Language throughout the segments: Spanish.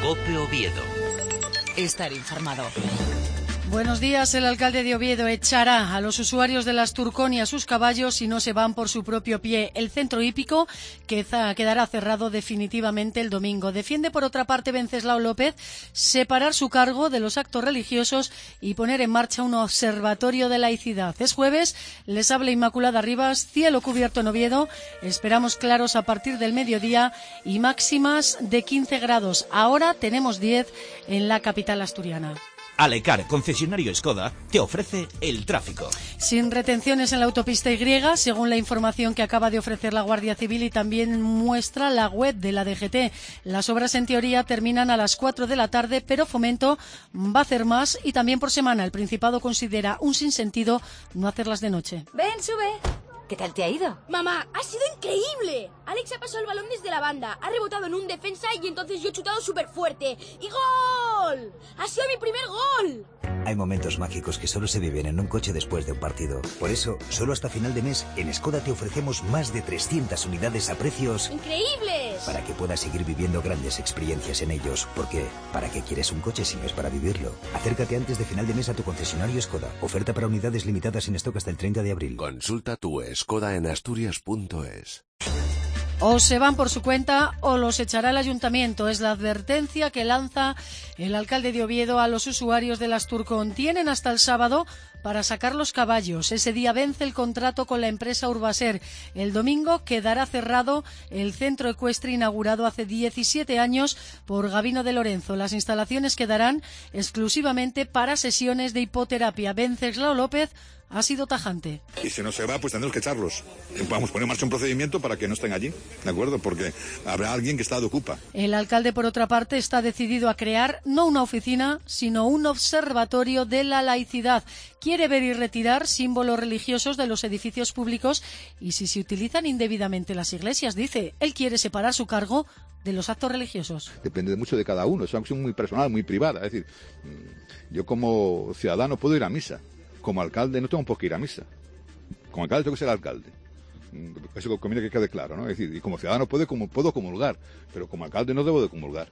COPE Oviedo. Estar informado. Buenos días. El alcalde de Oviedo echará a los usuarios de las Asturcón y a sus caballos si no se van por su propio pie. El centro hípico quedará cerrado definitivamente el domingo. Defiende, por otra parte, Venceslao López separar su cargo de los actos religiosos y poner en marcha un observatorio de laicidad. Es jueves, les habla Inmaculada Rivas, cielo cubierto en Oviedo. Esperamos claros a partir del mediodía y máximas de 15 grados. Ahora tenemos 10 en la capital asturiana. Alecar, concesionario Skoda, te ofrece el tráfico. Sin retenciones en la autopista Y, según la información que acaba de ofrecer la Guardia Civil y también muestra la web de la DGT. Las obras en teoría terminan a las 4 de la tarde, pero Fomento va a hacer más y también por semana. El Principado considera un sinsentido no hacerlas de noche. Ven, sube. ¿Qué tal te ha ido? Mamá, ha sido increíble. Alex ha pasado el balón desde la banda, ha rebotado en un defensa y entonces yo he chutado súper fuerte. ¡Y gol! ¡Ha sido mi primer gol! Hay momentos mágicos que solo se viven en un coche después de un partido. Por eso, solo hasta final de mes, en Skoda te ofrecemos más de 300 unidades a precios ¡increíbles! Para que puedas seguir viviendo grandes experiencias en ellos. Porque, ¿para qué quieres un coche si no es para vivirlo? Acércate antes de final de mes a tu concesionario Skoda. Oferta para unidades limitadas sin stock hasta el 30 de abril. Consulta tu Skoda en asturias.es. O se van por su cuenta o los echará el ayuntamiento. Es la advertencia que lanza el alcalde de Oviedo a los usuarios de las Asturcón. Tienen hasta el sábado para sacar los caballos. Ese día vence el contrato con la empresa Urbaser. El domingo quedará cerrado el centro ecuestre inaugurado hace 17 años por Gabino de Lorenzo. Las instalaciones quedarán exclusivamente para sesiones de hipoterapia. Venceslao López ha sido tajante. Y si no se va, pues tendremos que echarlos. Vamos a poner en marcha un procedimiento para que no estén allí, ¿de acuerdo? Porque habrá alguien que está de ocupa. El alcalde, por otra parte, está decidido a crear no una oficina, sino un observatorio de la laicidad. Quiere ver y retirar símbolos religiosos de los edificios públicos y si se utilizan indebidamente las iglesias, dice. Él quiere separar su cargo de los actos religiosos. Depende mucho de cada uno, es una cuestión muy personal, muy privada. Es decir, yo como ciudadano puedo ir a misa. Como alcalde no tengo por qué ir a misa. Como alcalde tengo que ser alcalde. Eso conviene que quede claro, ¿no? Es decir, y como ciudadano puedo comulgar, pero como alcalde no debo de comulgar.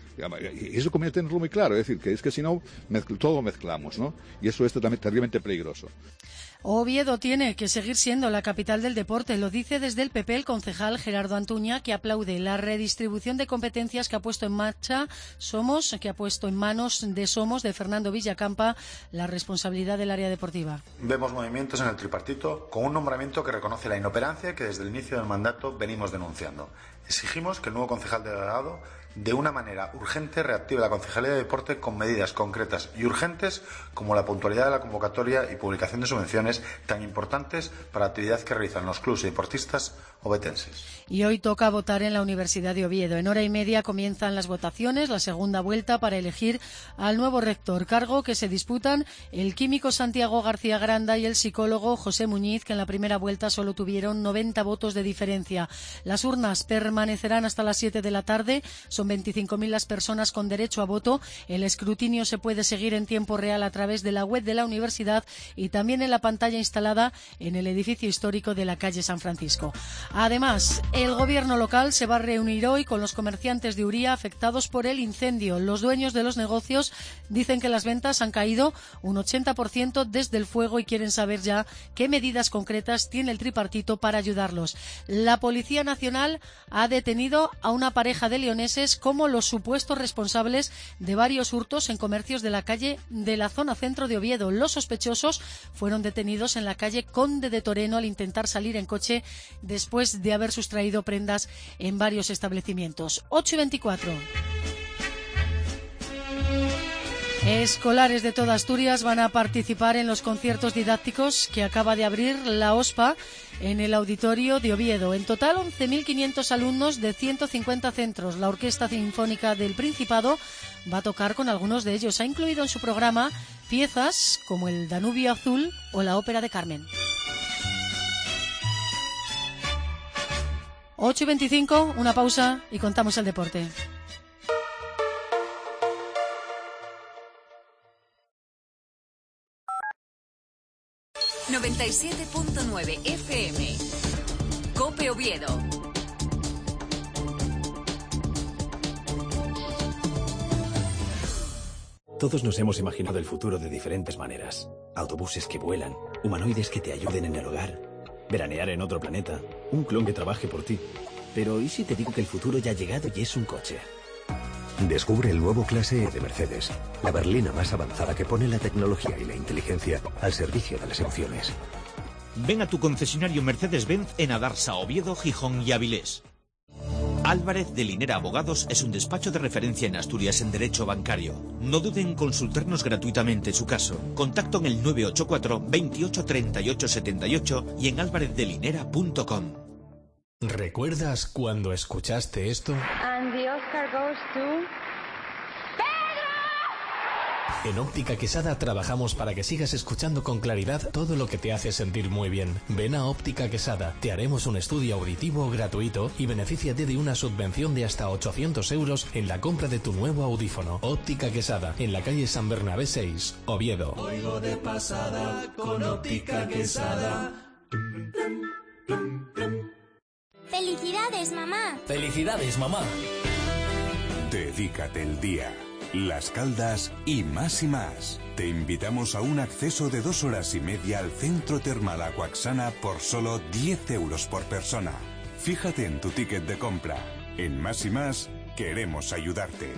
Y eso conviene tenerlo muy claro, es decir, que es que si no, todo mezclamos, ¿no? Y eso es terriblemente peligroso. Oviedo tiene que seguir siendo la capital del deporte, lo dice desde el PP el concejal Gerardo Antuña, que aplaude la redistribución de competencias que ha puesto en marcha Somos, que ha puesto en manos de Somos, de Fernando Villacampa, la responsabilidad del área deportiva. Vemos movimientos en el tripartito con un nombramiento que reconoce la inoperancia que desde el inicio del mandato venimos denunciando. Exigimos que el nuevo concejal delegado de una manera urgente reactive la Concejalía de Deporte con medidas concretas y urgentes como la puntualidad de la convocatoria y publicación de subvenciones tan importantes para la actividad que realizan los clubes y deportistas ovetenses. Y hoy toca votar en la Universidad de Oviedo. En hora y media comienzan las votaciones, la segunda vuelta para elegir al nuevo rector, cargo que se disputan el químico Santiago García Granda y el psicólogo José Muñiz, que en la primera vuelta solo tuvieron 90 votos de diferencia. Las urnas permanecerán hasta las 7 de la tarde. Son 25.000 las personas con derecho a voto. El escrutinio se puede seguir en tiempo real a través de la web de la universidad y también en la pantalla instalada en el edificio histórico de la calle San Francisco. Además, el gobierno local se va a reunir hoy con los comerciantes de Uría afectados por el incendio. Los dueños de los negocios dicen que las ventas han caído un 80% desde el fuego y quieren saber ya qué medidas concretas tiene el tripartito para ayudarlos. La Policía Nacional ha detenido a una pareja de leoneses como los supuestos responsables de varios hurtos en comercios de la calle de la zona centro de Oviedo. Los sospechosos fueron detenidos en la calle Conde de Toreno al intentar salir en coche después de haber sustraído prendas en varios establecimientos. 8:24. Escolares de toda Asturias van a participar en los conciertos didácticos que acaba de abrir la OSPA en el auditorio de Oviedo. En total, 11.500 alumnos de 150 centros. La Orquesta Sinfónica del Principado va a tocar con algunos de ellos. Ha incluido en su programa piezas como el Danubio Azul o la Ópera de Carmen. 8:25, una pausa y contamos el deporte. ...97.9 FM... COPE Oviedo. Todos nos hemos imaginado el futuro de diferentes maneras. Autobuses que vuelan, humanoides que te ayuden en el hogar, veranear en otro planeta, un clon que trabaje por ti. Pero ¿y si te digo que el futuro ya ha llegado y es un coche? Descubre el nuevo Clase E de Mercedes, la berlina más avanzada que pone la tecnología y la inteligencia al servicio de las emociones. Ven a tu concesionario Mercedes-Benz en Adarsa, Oviedo, Gijón y Avilés. Álvarez de Linera Abogados es un despacho de referencia en Asturias en derecho bancario. No duden en consultarnos gratuitamente su caso. Contacto en el 984 28 38 78 y en álvarezdelinera.com. ¿Recuerdas cuando escuchaste esto? And the Oscar goes to... En Óptica Quesada trabajamos para que sigas escuchando con claridad todo lo que te hace sentir muy bien. Ven a Óptica Quesada, te haremos un estudio auditivo gratuito y benefíciate de una subvención de hasta 800 euros en la compra de tu nuevo audífono. Óptica Quesada, en la calle San Bernabé 6, Oviedo. Oigo de pasada con Óptica Quesada. ¡Felicidades, mamá! ¡Felicidades, mamá! Dedícate el día. Las Caldas y más. Te invitamos a un acceso de 2 horas y media al Centro Termal Aquaxana por solo 10 euros por persona. Fíjate en tu ticket de compra. En Más queremos ayudarte.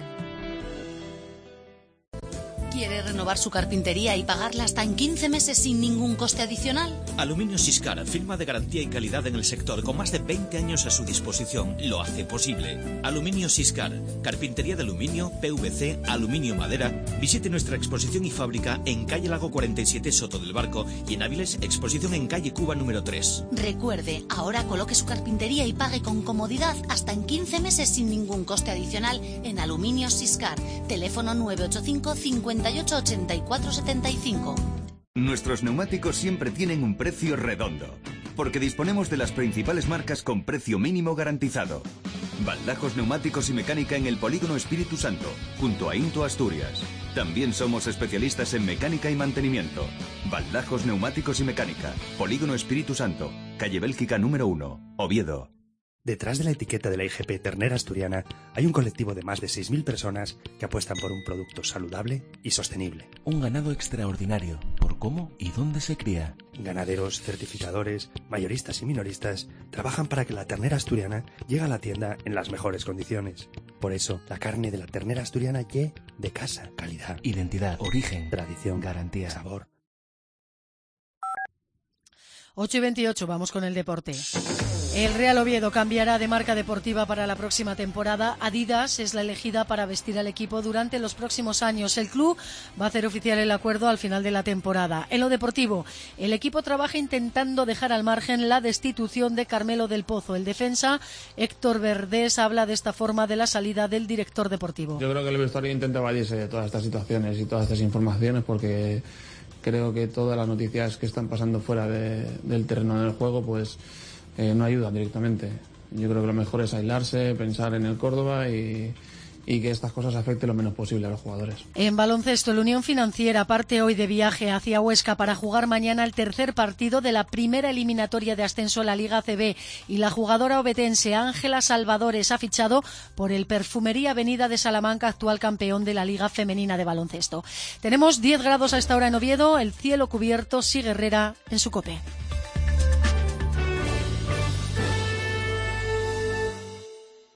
¿Quiere renovar su carpintería y pagarla hasta en 15 meses sin ningún coste adicional? Aluminio Siscar, firma de garantía y calidad en el sector con más de 20 años a su disposición, lo hace posible. Aluminio Siscar, carpintería de aluminio, PVC, aluminio, madera. Visite nuestra exposición y fábrica en calle Lago 47 Soto del Barco y en Áviles, exposición en calle Cuba número 3. Recuerde, ahora coloque su carpintería y pague con comodidad hasta en 15 meses sin ningún coste adicional en Aluminio Siscar. Teléfono 985 58 84 75. Nuestros neumáticos siempre tienen un precio redondo, porque disponemos de las principales marcas con precio mínimo garantizado. Baldajos Neumáticos y Mecánica en el Polígono Espíritu Santo, junto a Into Asturias. También somos especialistas en mecánica y mantenimiento. Baldajos Neumáticos y Mecánica, Polígono Espíritu Santo, calle Bélgica número 1, Oviedo. Detrás de la etiqueta de la IGP Ternera Asturiana hay un colectivo de más de 6.000 personas que apuestan por un producto saludable y sostenible. Un ganado extraordinario, por cómo y dónde se cría. Ganaderos, certificadores, mayoristas y minoristas trabajan para que la ternera asturiana llegue a la tienda en las mejores condiciones. Por eso, la carne de la ternera asturiana llegue de casa, calidad, identidad, origen, tradición, garantía, sabor. 8:28, vamos con el deporte. El Real Oviedo cambiará de marca deportiva para la próxima temporada. Adidas es la elegida para vestir al equipo durante los próximos años. El club va a hacer oficial el acuerdo al final de la temporada. En lo deportivo, el equipo trabaja intentando dejar al margen la destitución de Carmelo del Pozo. El defensa Héctor Verdés habla de esta forma de la salida del director deportivo. Yo creo que el vestuario intenta evadirse de todas estas situaciones y todas estas informaciones porque creo que todas las noticias que están pasando fuera del terreno del juego pues no ayudan directamente. Yo creo que lo mejor es aislarse, pensar en el Córdoba y que estas cosas afecten lo menos posible a los jugadores. En baloncesto, la Unión Financiera parte hoy de viaje hacia Huesca para jugar mañana el tercer partido de la primera eliminatoria de ascenso a la Liga ACB y la jugadora obetense Ángela Salvadores ha fichado por el Perfumería Avenida de Salamanca, actual campeón de la Liga Femenina de Baloncesto. Tenemos 10 grados a esta hora en Oviedo, el cielo cubierto, sigue Herrera en su COPE.